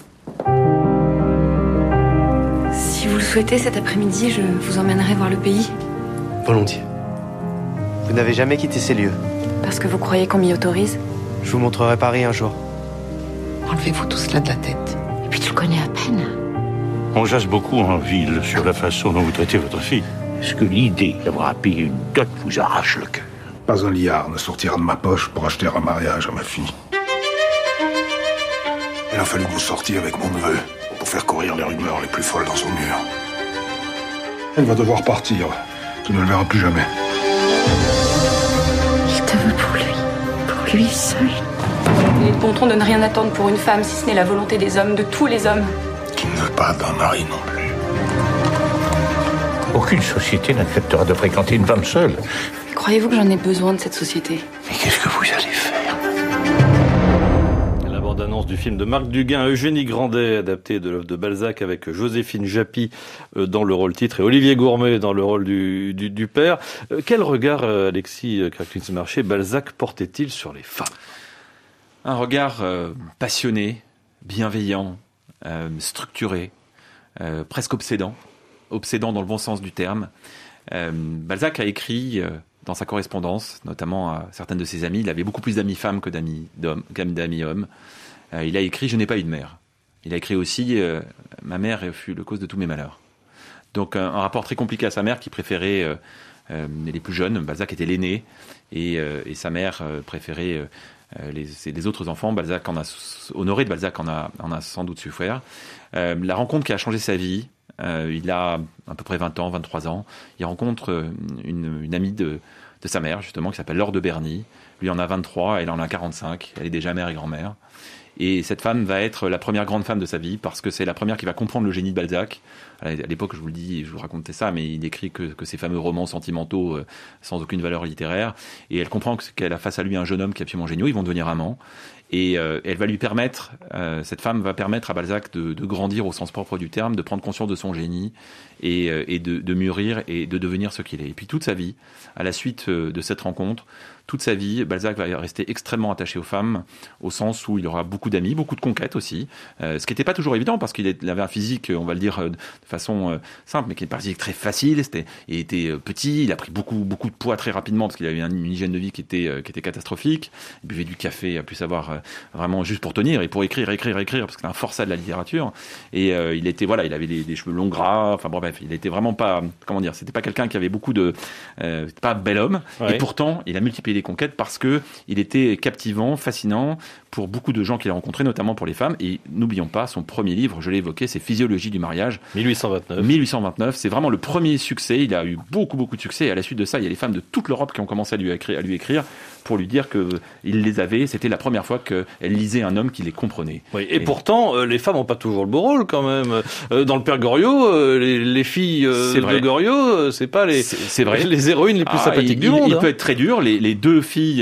Si vous le souhaitez, cet après-midi, je vous emmènerai voir le pays. Volontiers. Vous n'avez jamais quitté ces lieux? Parce que vous croyez qu'on m'y autorise? Je vous montrerai Paris un jour. Enlevez-vous tout cela de la tête. Et puis tu le connais à peine. On jase beaucoup en ville sur la façon dont vous traitez votre fille. Est-ce que l'idée d'avoir à payer une dot vous arrache le cœur? Pas un liard ne sortira de ma poche pour acheter un mariage à ma fille. Il a fallu que vous sortiez avec mon neveu pour faire courir les rumeurs les plus folles dans son mur. Elle va devoir partir. Tu ne le verras plus jamais. Il te veut pour lui seul. Il est de bon ton de ne rien attendre pour une femme, si ce n'est la volonté des hommes, de tous les hommes. Qui ne veut pas d'un mari non plus. Aucune société n'acceptera de fréquenter une femme seule. Croyez-vous que j'en ai besoin de cette société? Mais qu'est-ce que vous allez faire? La bande-annonce du film de Marc Duguin, Eugénie Grandet, adapté de l'œuvre de Balzac avec Joséphine Japy dans le rôle titre et Olivier Gourmet dans le rôle du père. Quel regard, Alexis Kracklins-Marché, Balzac portait-il sur les femmes? Un regard passionné, bienveillant, structuré, presque obsédant dans le bon sens du terme. Balzac a écrit dans sa correspondance, notamment à certaines de ses amies, il avait beaucoup plus d'amis femmes que d'amis hommes. Il a écrit « Je n'ai pas eu de mère ». Il a écrit aussi « Ma mère fut le cause de tous mes malheurs ». Donc un rapport très compliqué à sa mère qui préférait les plus jeunes. Balzac était l'aîné et sa mère préférait les autres enfants. Balzac Honoré de Balzac en a sans doute souffert. La rencontre qui a changé sa vie, il a à peu près 20 ans, 23 ans. Il rencontre une amie de sa mère, justement, qui s'appelle Laure de Berny. Lui en a 23, elle en a 45. Elle est déjà mère et grand-mère. Et cette femme va être la première grande femme de sa vie parce que c'est la première qui va comprendre le génie de Balzac. À l'époque, je vous le dis, je vous racontais ça, mais il n'écrit que ces fameux romans sentimentaux sans aucune valeur littéraire. Et elle comprend qu'elle a face à lui un jeune homme qui est absolument génial. Ils vont devenir amants. Et elle va lui permettre, cette femme va permettre à Balzac de grandir au sens propre du terme, de prendre conscience de son génie et de mûrir et de devenir ce qu'il est. Et puis toute sa vie, à la suite de cette rencontre, toute sa vie, Balzac va rester extrêmement attaché aux femmes, au sens où il aura beaucoup d'amis, beaucoup de conquêtes aussi, ce qui n'était pas toujours évident parce qu'il avait un physique, on va le dire de façon simple, mais qui est un physique très facile. Il était petit, il a pris beaucoup de poids très rapidement parce qu'il avait une hygiène de vie qui était catastrophique. Il buvait du café, à plus savoir vraiment juste pour tenir et pour écrire, parce que c'était un forçat de la littérature. Et il avait des cheveux longs gras. Enfin bon, bref, il était vraiment pas, c'était pas quelqu'un qui avait beaucoup de, pas bel homme. Ouais. Et pourtant, il a multiplié les conquêtes parce que il était captivant, fascinant pour beaucoup de gens qu'il a rencontrés, notamment pour les femmes. Et n'oublions pas, son premier livre, je l'ai évoqué, c'est Physiologie du mariage. 1829, c'est vraiment le premier succès. Il a eu beaucoup de succès. Et à la suite de ça, il y a les femmes de toute l'Europe qui ont commencé à lui écrire pour lui dire qu'il les avait. C'était la première fois qu'elle lisait un homme qui les comprenait. Oui, et pourtant, les femmes n'ont pas toujours le beau rôle quand même. Dans le Père Goriot, les filles de Goriot, c'est pas les héroïnes les plus sympathiques du monde. Il peut être très dur. Les deux filles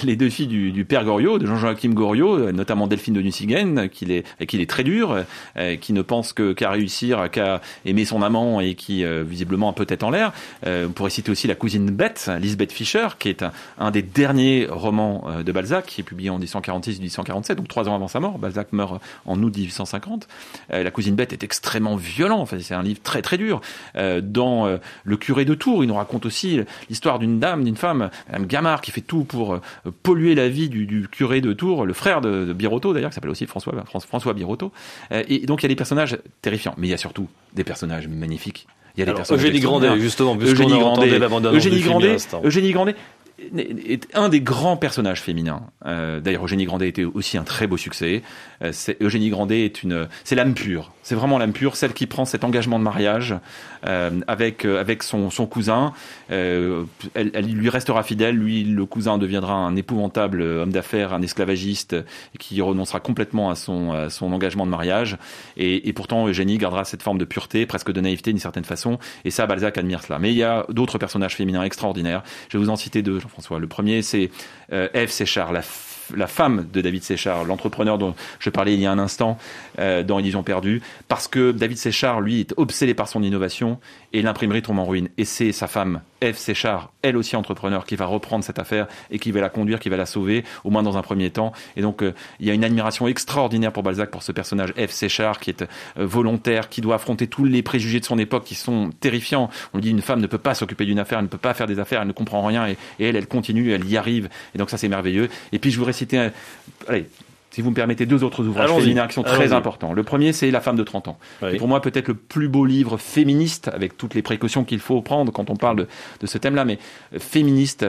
du Père Goriot, de Jean-Joachim Goriot, notamment Delphine de Nucingen, avec qui il est très dur, qui ne pense qu'à réussir, qu'à aimer son amant et qui visiblement a peut-être en l'air. On pourrait citer aussi La cousine bête, Lisbeth Fischer, qui est un des derniers romans de Balzac, qui est publié en 1846-1847, donc 3 ans avant sa mort. Balzac meurt en août 1850. La cousine bête est extrêmement violent. Enfin, c'est un livre très très dur. Dans Le curé de Tours, il nous raconte aussi l'histoire d'une femme, Madame Gamard, qui fait tout pour polluer la vie du curé de Tours, le frère de Birotteau d'ailleurs, qui s'appelle aussi François Birotteau. Et donc il y a des personnages terrifiants, mais il y a surtout des personnages magnifiques. Il y a des personnages Eugénie Grandet, justement, puisqu'on a entendu la bande-annonce du film il y a un instant. Eugénie Grandet est un des grands personnages féminins. D'ailleurs, Eugénie Grandet était aussi un très beau succès. Eugénie Grandet c'est l'âme pure. C'est vraiment l'âme pure, celle qui prend cet engagement de mariage avec son cousin. Elle lui restera fidèle. Lui, le cousin deviendra un épouvantable homme d'affaires, un esclavagiste qui renoncera complètement à son engagement de mariage. Et pourtant, Eugénie gardera cette forme de pureté, presque de naïveté d'une certaine façon. Et ça, Balzac admire cela. Mais il y a d'autres personnages féminins extraordinaires. Je vais vous en citer 2, Jean-François. Le premier, c'est Ève Séchard, la femme de David Séchard, l'entrepreneur dont je parlais il y a un instant dans Illusion perdue, parce que David Séchard, lui, est obsédé par son innovation et l'imprimerie tombe en ruine. Et c'est sa femme, Ève Séchard, elle aussi entrepreneur, qui va reprendre cette affaire et qui va la conduire, qui va la sauver, au moins dans un premier temps. Et donc, il y a une admiration extraordinaire pour Balzac, pour ce personnage Ève Séchard, qui est volontaire, qui doit affronter tous les préjugés de son époque qui sont terrifiants. On lui dit, une femme ne peut pas s'occuper d'une affaire, elle ne peut pas faire des affaires, elle ne comprend rien, et elle continue, elle y arrive. Et donc ça, c'est merveilleux. Et puis, je voudrais citer si vous me permettez, 2 autres ouvrages féminins qui sont très importants. Le premier, c'est La femme de 30 ans. Oui. Et pour moi, peut-être le plus beau livre féministe, avec toutes les précautions qu'il faut prendre quand on parle de ce thème-là, mais féministe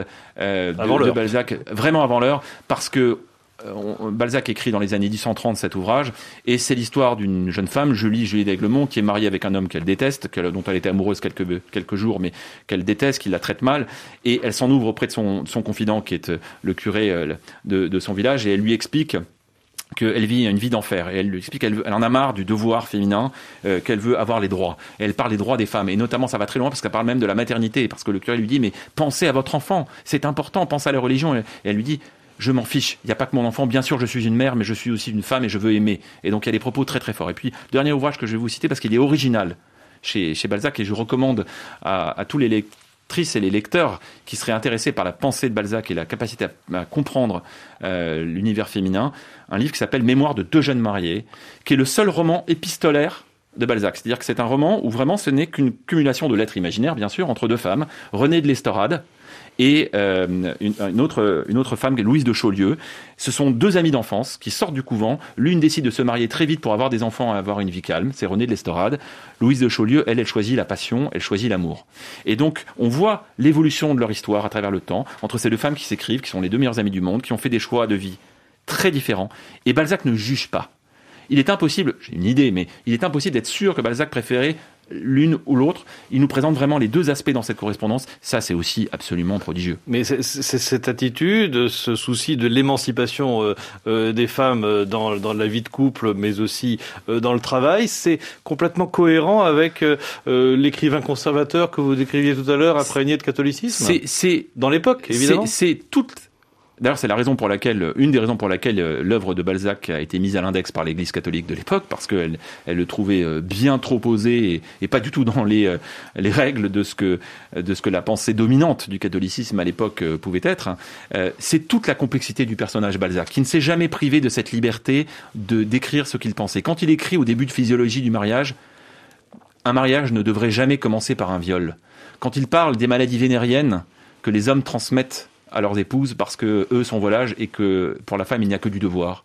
de Balzac, vraiment avant l'heure, parce que Balzac écrit dans les années 1830 cet ouvrage, et c'est l'histoire d'une jeune femme, Julie d'Aiglemont, qui est mariée avec un homme qu'elle déteste, dont elle était amoureuse quelques jours, mais qu'elle déteste, qui la traite mal, et elle s'en ouvre auprès de son confident, qui est le curé de son village, et elle lui explique qu'elle vit une vie d'enfer, et elle lui explique qu'elle en a marre du devoir féminin, qu'elle veut avoir les droits. Et elle parle des droits des femmes, et notamment ça va très loin parce qu'elle parle même de la maternité, parce que le curé lui dit mais pensez à votre enfant, c'est important, pensez à la religion. Et elle lui dit je m'en fiche, il n'y a pas que mon enfant, bien sûr je suis une mère, mais je suis aussi une femme et je veux aimer. Et donc il y a des propos très très forts. Et puis dernier ouvrage que je vais vous citer parce qu'il est original chez Balzac, et je recommande à tous les lectrices et les lecteurs qui seraient intéressés par la pensée de Balzac et la capacité à comprendre l'univers féminin, un livre qui s'appelle Mémoires de 2 jeunes mariés, qui est le seul roman épistolaire de Balzac. C'est-à-dire que c'est un roman où vraiment ce n'est qu'une cumulation de lettres imaginaires, bien sûr, entre 2 femmes, Renée de l'Estorade et une autre femme, Louise de Chaulieu. Ce sont 2 amies d'enfance qui sortent du couvent. L'une décide de se marier très vite pour avoir des enfants et avoir une vie calme. C'est Renée de l'Estorade. Louise de Chaulieu, elle choisit la passion, elle choisit l'amour. Et donc, on voit l'évolution de leur histoire à travers le temps, entre ces 2 femmes qui s'écrivent, qui sont les 2 meilleures amies du monde, qui ont fait des choix de vie très différents. Et Balzac ne juge pas. Il est impossible, j'ai une idée, mais il est impossible d'être sûr que Balzac préférait l'une ou l'autre. Il nous présente vraiment les 2 aspects dans cette correspondance. Ça, c'est aussi absolument prodigieux. Mais c'est cette attitude, ce souci de l'émancipation des femmes dans la vie de couple, mais aussi dans le travail, c'est complètement cohérent avec l'écrivain conservateur que vous décriviez tout à l'heure, imprégné de catholicisme. C'est dans l'époque, évidemment. D'ailleurs, c'est une des raisons pour laquelle l'œuvre de Balzac a été mise à l'index par l'Église catholique de l'époque, parce qu'elle le trouvait bien trop posé et pas du tout dans les règles de ce que la pensée dominante du catholicisme à l'époque pouvait être. C'est toute la complexité du personnage Balzac, qui ne s'est jamais privé de cette liberté de d'écrire ce qu'il pensait. Quand il écrit au début de Physiologie du mariage, un mariage ne devrait jamais commencer par un viol. Quand il parle des maladies vénériennes que les hommes transmettent à leurs épouses parce que eux sont volages et que pour la femme il n'y a que du devoir.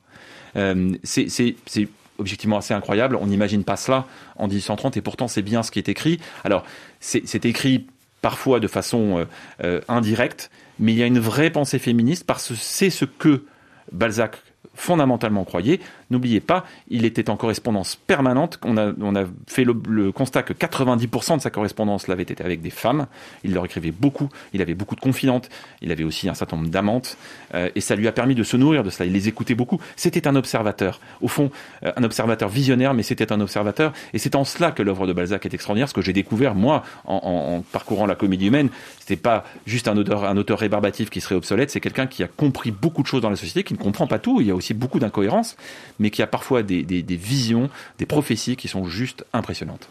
C'est objectivement assez incroyable. On n'imagine pas cela en 1830 et pourtant c'est bien ce qui est écrit. Alors c'est écrit parfois de façon indirecte, mais il y a une vraie pensée féministe parce que c'est ce que Balzac fondamentalement croyait. N'oubliez pas, il était en correspondance permanente. On a fait le constat que 90% de sa correspondance l'avait été avec des femmes. Il leur écrivait beaucoup. Il avait beaucoup de confidentes. Il avait aussi un certain nombre d'amantes. Et ça lui a permis de se nourrir de cela. Il les écoutait beaucoup. C'était un observateur. Au fond, un observateur visionnaire, mais c'était un observateur. Et c'est en cela que l'œuvre de Balzac est extraordinaire. Ce que j'ai découvert, moi, en parcourant la comédie humaine, c'était pas juste un auteur rébarbatif qui serait obsolète. C'est quelqu'un qui a compris beaucoup de choses dans la société, qui ne comprend pas tout. Il y a aussi beaucoup d'incohérences, mais qui a parfois des visions, des prophéties qui sont juste impressionnantes.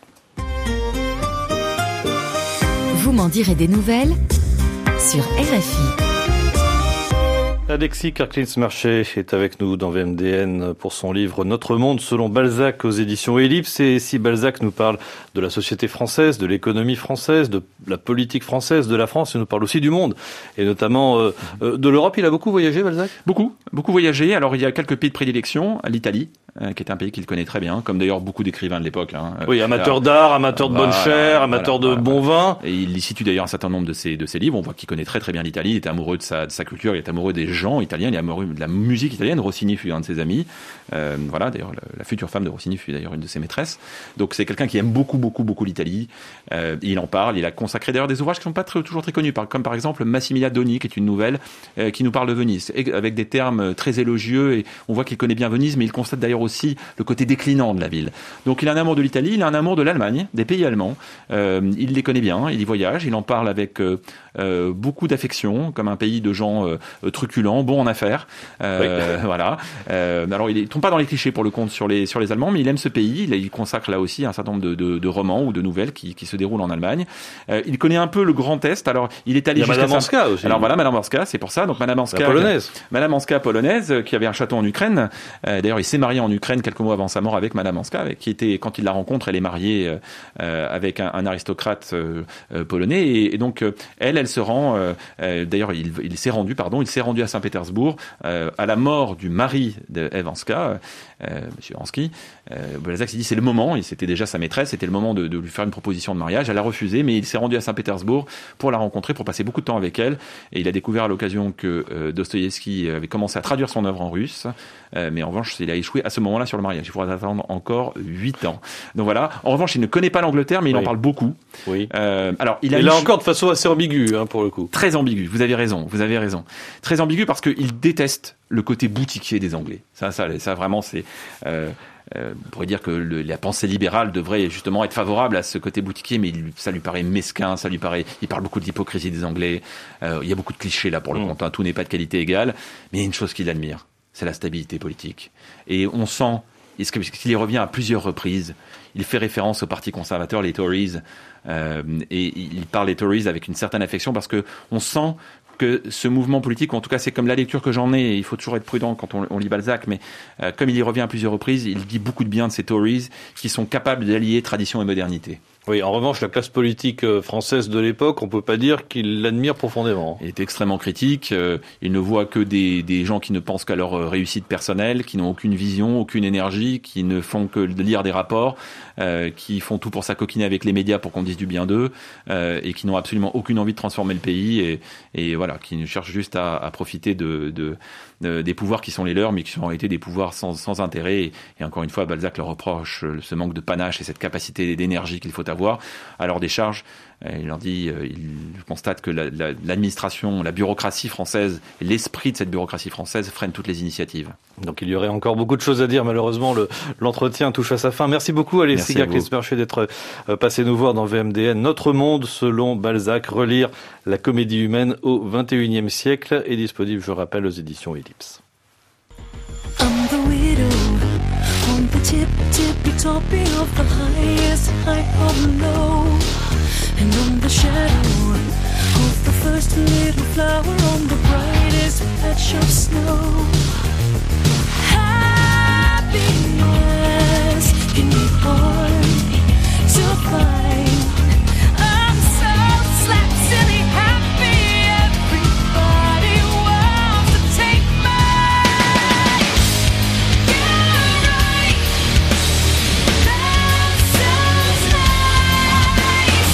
Vous m'en direz des nouvelles sur RFI. Alexis Karklins-Marché est avec nous dans VMDN pour son livre Notre monde selon Balzac aux éditions Ellipse. Et si Balzac nous parle de la société française, de l'économie française, de la politique française, de la France, il nous parle aussi du monde et notamment de l'Europe. Il a beaucoup voyagé, Balzac ? Beaucoup voyagé. Alors il y a quelques pays de prédilection, l'Italie, qui est un pays qu'il connaît très bien, comme d'ailleurs beaucoup d'écrivains de l'époque. Oui, amateur d'art, amateur de bonne chair, amateur de bon vin. Et il y situe d'ailleurs un certain nombre de ses livres. On voit qu'il connaît très très bien l'Italie. Il est amoureux de sa culture, il est amoureux des gens italiens, il est amoureux de la musique italienne. Rossini fut un de ses amis. D'ailleurs, la future femme de Rossini fut d'ailleurs une de ses maîtresses. Donc c'est quelqu'un qui aime beaucoup l'Italie. Il en parle. Il a consacré d'ailleurs des ouvrages qui ne sont pas toujours très connus, comme par exemple Massimilla Doni, qui est une nouvelle qui nous parle de Venise, avec des termes très élogieux. Et on voit qu'il connaît bien Venise, mais il constate d'ailleurs aussi le côté déclinant de la ville. Donc il a un amour de l'Italie, il a un amour de l'Allemagne, des pays allemands. Il les connaît bien, il y voyage, il en parle avec beaucoup d'affection, comme un pays de gens truculents, bons en affaires. Voilà. Alors il ne tombe pas dans les clichés pour le compte sur les Allemands, mais il aime ce pays. Il consacre là aussi un certain nombre de romans ou de nouvelles qui se déroulent en Allemagne. Il connaît un peu le Grand Est. Alors il est allé jusqu'à Madame Anska aussi. Alors voilà, Madame Anska, c'est pour ça. Donc Madame Anska, polonaise. Madame Anska polonaise, qui avait un château en Ukraine. D'ailleurs, il s'est marié en en Ukraine quelques mois avant sa mort avec Madame Hanska, qui était, quand il la rencontre, elle est mariée avec un aristocrate polonais, et donc elle se rend. D'ailleurs, il s'est rendu à Saint-Pétersbourg à la mort du mari de Ève Hanska, Monsieur Hansky. Balzac s'est dit c'est le moment. C'était déjà sa maîtresse, c'était le moment de lui faire une proposition de mariage. Elle a refusé, mais il s'est rendu à Saint-Pétersbourg pour la rencontrer, pour passer beaucoup de temps avec elle. Et il a découvert à l'occasion que Dostoïevski avait commencé à traduire son œuvre en russe, mais en revanche, il a échoué à ce moment-là sur le mariage. Il faudra attendre encore 8 ans. Donc voilà. En revanche, il ne connaît pas l'Angleterre, mais il en parle beaucoup. Oui. Alors, il a encore de façon assez ambiguë, pour le coup. Très ambiguë. Vous avez raison. Très ambiguë parce qu'il déteste le côté boutiquier des Anglais. Ça vraiment, c'est. On pourrait dire que la pensée libérale devrait justement être favorable à ce côté boutiquier, mais ça lui paraît mesquin, il parle beaucoup de l'hypocrisie des Anglais, il y a beaucoup de clichés là pour le compte, tout n'est pas de qualité égale, mais il y a une chose qu'il admire, c'est la stabilité politique. Et on sent, qu'il y revient à plusieurs reprises, il fait référence au parti conservateur, les Tories, et il parle des Tories avec une certaine affection parce que on sent que ce mouvement politique, ou en tout cas c'est comme la lecture que j'en ai, et il faut toujours être prudent quand on lit Balzac, mais comme il y revient à plusieurs reprises, il dit beaucoup de bien de ces Tories qui sont capables d'allier tradition et modernité. Oui, en revanche, la classe politique française de l'époque, on peut pas dire qu'il l'admire profondément. Il est extrêmement critique, il ne voit que des gens qui ne pensent qu'à leur réussite personnelle, qui n'ont aucune vision, aucune énergie, qui ne font que de lire des rapports, qui font tout pour s'acoquiner avec les médias pour qu'on dise du bien d'eux, et qui n'ont absolument aucune envie de transformer le pays, et voilà, qui ne cherchent juste à profiter des pouvoirs qui sont les leurs, mais qui sont en réalité des pouvoirs sans intérêt. Et encore une fois, Balzac leur reproche ce manque de panache et cette capacité d'énergie qu'il faut avoir. À leur décharge, il leur dit, il constate que l'administration, la bureaucratie française, et l'esprit de cette bureaucratie française freinent toutes les initiatives. Donc il y aurait encore beaucoup de choses à dire. Malheureusement, l'entretien touche à sa fin. Merci beaucoup, Alexis Garclès-Mercier, d'être passé nous voir dans VMDN. Notre monde selon Balzac, relire la comédie humaine au XXIe siècle, est disponible, je rappelle, aux éditions Ellipse. On the tippy toppy of the highest high of low, and on the shadow of the first little flower on the brightest patch of snow. Happiness in the heart to find. I'm so slap silly happy. Everybody wants to take mine. Yeah, right. That sounds nice.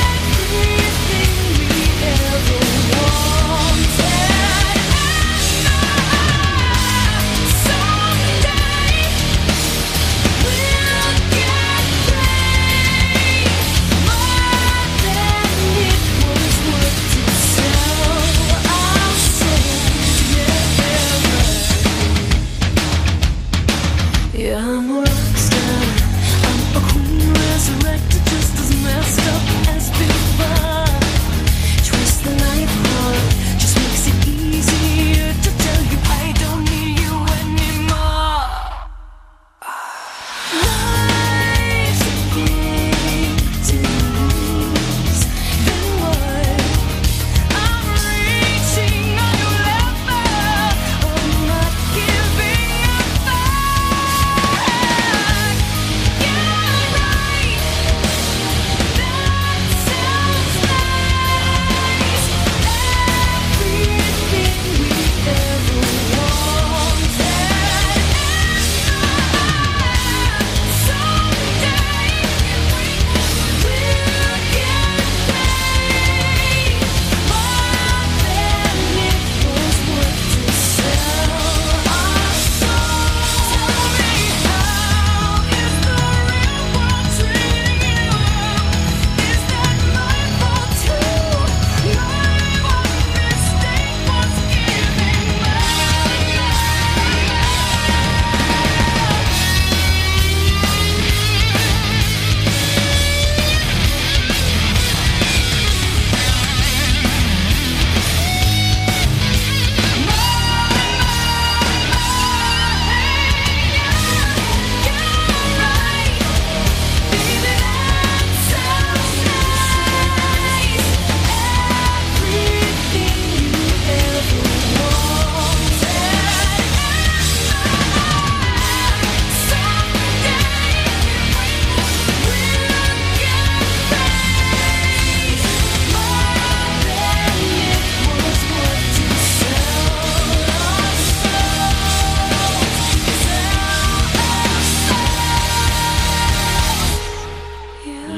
Everything we ever wanted.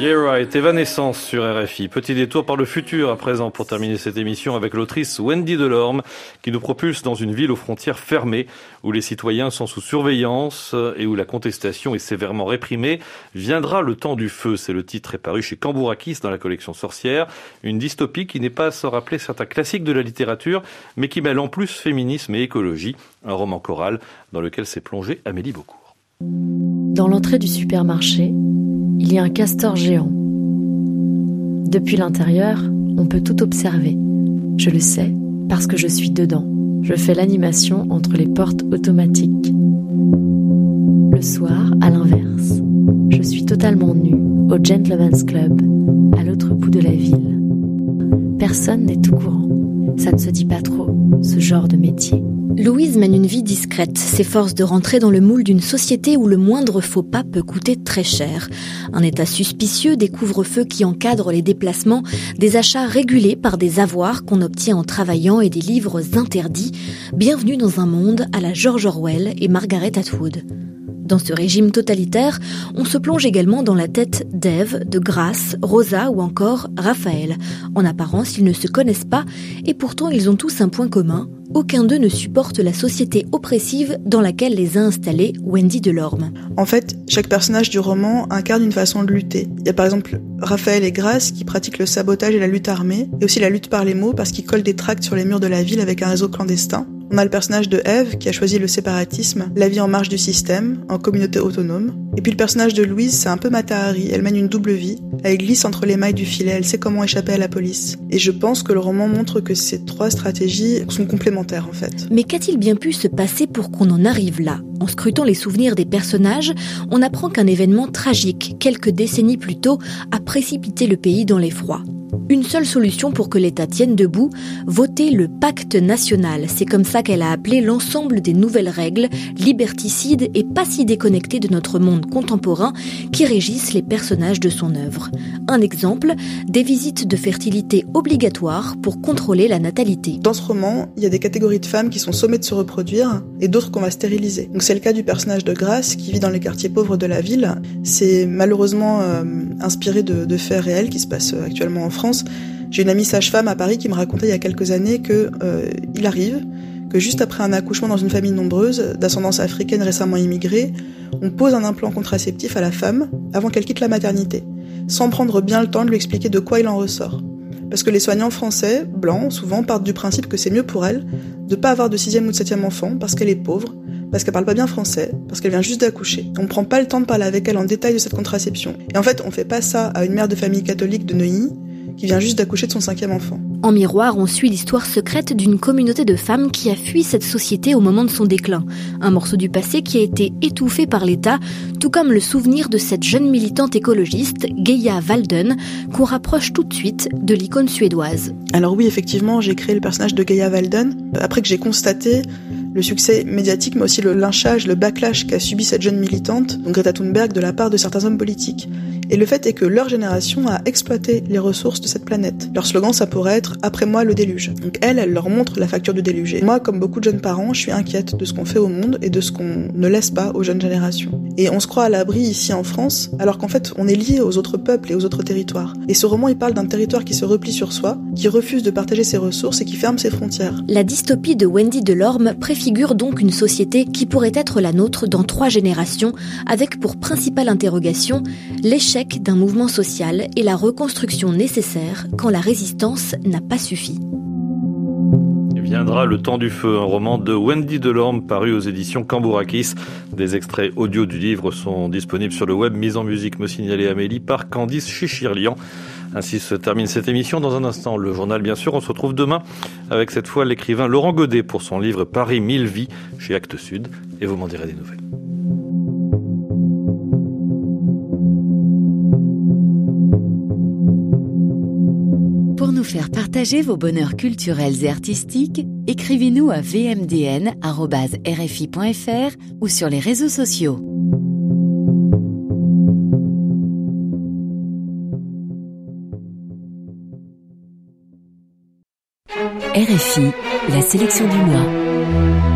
Yeah right, Evanescence sur RFI. Petit détour par le futur à présent pour terminer cette émission avec l'autrice Wendy Delorme qui nous propulse dans une ville aux frontières fermées où les citoyens sont sous surveillance et où la contestation est sévèrement réprimée. Viendra le temps du feu, c'est le titre, est paru chez Cambourakis dans la collection Sorcière. Une dystopie qui n'est pas sans rappeler certains classiques de la littérature mais qui mêle en plus féminisme et écologie. Un roman choral dans lequel s'est plongée Amélie Beaucourt. Dans l'entrée du supermarché, il y a un castor géant. Depuis l'intérieur, on peut tout observer. Je le sais parce que je suis dedans. Je fais l'animation entre les portes automatiques. Le soir, à l'inverse, je suis totalement nue au Gentleman's Club, à l'autre bout de la ville. Personne n'est au courant. Ça ne se dit pas trop, ce genre de métier. Louise mène une vie discrète, s'efforce de rentrer dans le moule d'une société où le moindre faux pas peut coûter très cher. Un état suspicieux, des couvre-feux qui encadrent les déplacements, des achats régulés par des avoirs qu'on obtient en travaillant et des livres interdits. Bienvenue dans un monde à la George Orwell et Margaret Atwood. Dans ce régime totalitaire, on se plonge également dans la tête d'Ève, de Grace, Rosa ou encore Raphaël. En apparence, ils ne se connaissent pas et pourtant ils ont tous un point commun. Aucun d'eux ne supporte la société oppressive dans laquelle les a installés Wendy Delorme. En fait, chaque personnage du roman incarne une façon de lutter. Il y a par exemple Raphaël et Grace qui pratiquent le sabotage et la lutte armée, et aussi la lutte par les mots parce qu'ils collent des tracts sur les murs de la ville avec un réseau clandestin. On a le personnage de Ève qui a choisi le séparatisme, la vie en marge du système, en communauté autonome. Et puis le personnage de Louise, c'est un peu Mata Hari, elle mène une double vie, elle glisse entre les mailles du filet, elle sait comment échapper à la police. Et je pense que le roman montre que ces trois stratégies sont complémentaires en fait. Mais qu'a-t-il bien pu se passer pour qu'on en arrive là ? En scrutant les souvenirs des personnages, on apprend qu'un événement tragique, quelques décennies plus tôt, a précipité le pays dans l'effroi. Une seule solution pour que l'État tienne debout, voter le pacte national. C'est comme ça qu'elle a appelé l'ensemble des nouvelles règles, liberticides et pas si déconnectées de notre monde contemporain, qui régissent les personnages de son œuvre. Un exemple, des visites de fertilité obligatoires pour contrôler la natalité. Dans ce roman, il y a des catégories de femmes qui sont sommées de se reproduire et d'autres qu'on va stériliser. Donc c'est le cas du personnage de Grace qui vit dans les quartiers pauvres de la ville. C'est malheureusement inspiré de faits réels qui se passent actuellement en France. J'ai une amie sage-femme à Paris qui me racontait il y a quelques années que il arrive que juste après un accouchement dans une famille nombreuse, d'ascendance africaine récemment immigrée, on pose un implant contraceptif à la femme avant qu'elle quitte la maternité, sans prendre bien le temps de lui expliquer de quoi il en ressort. Parce que les soignants français, blancs, souvent partent du principe que c'est mieux pour elle de pas avoir de 6e ou de 7e enfant parce qu'elle est pauvre, parce qu'elle parle pas bien français, parce qu'elle vient juste d'accoucher. On prend pas le temps de parler avec elle en détail de cette contraception. Et en fait, on fait pas ça à une mère de famille catholique de Neuilly qui vient juste d'accoucher de son 5e enfant. En miroir, on suit l'histoire secrète d'une communauté de femmes qui a fui cette société au moment de son déclin. Un morceau du passé qui a été étouffé par l'État, tout comme le souvenir de cette jeune militante écologiste, Geia Walden, qu'on rapproche tout de suite de l'icône suédoise. Alors oui, effectivement, j'ai créé le personnage de Geia Walden après que j'ai constaté le succès médiatique, mais aussi le lynchage, le backlash qu'a subi cette jeune militante, donc Greta Thunberg, de la part de certains hommes politiques. Et le fait est que leur génération a exploité les ressources de cette planète. Leur slogan, ça pourrait être « Après moi, le déluge ». Donc elle leur montre la facture du déluge. Et moi, comme beaucoup de jeunes parents, je suis inquiète de ce qu'on fait au monde et de ce qu'on ne laisse pas aux jeunes générations. Et on se croit à l'abri ici en France, alors qu'en fait, on est lié aux autres peuples et aux autres territoires. Et ce roman, il parle d'un territoire qui se replie sur soi, qui refuse de partager ses ressources et qui ferme ses frontières. La dystopie de Wendy Delorme préfigure donc une société qui pourrait être la nôtre dans 3 générations, avec pour principale interrogation l'échec d'un mouvement social et la reconstruction nécessaire quand la résistance n'a pas suffi. Viendra le temps du feu, un roman de Wendy Delorme paru aux éditions Cambourakis. Des extraits audio du livre sont disponibles sur le web. Mise en musique, me signalait Amélie, par Candice Chichirlian. Ainsi se termine cette émission. Dans un instant, le journal, bien sûr. On se retrouve demain avec cette fois l'écrivain Laurent Godet pour son livre Paris 1000 vies chez Actes Sud. Et vous m'en direz des nouvelles. Pour nous faire partager vos bonheurs culturels et artistiques, écrivez-nous à vmdn@rfi.fr ou sur les réseaux sociaux. RFI, la sélection du mois.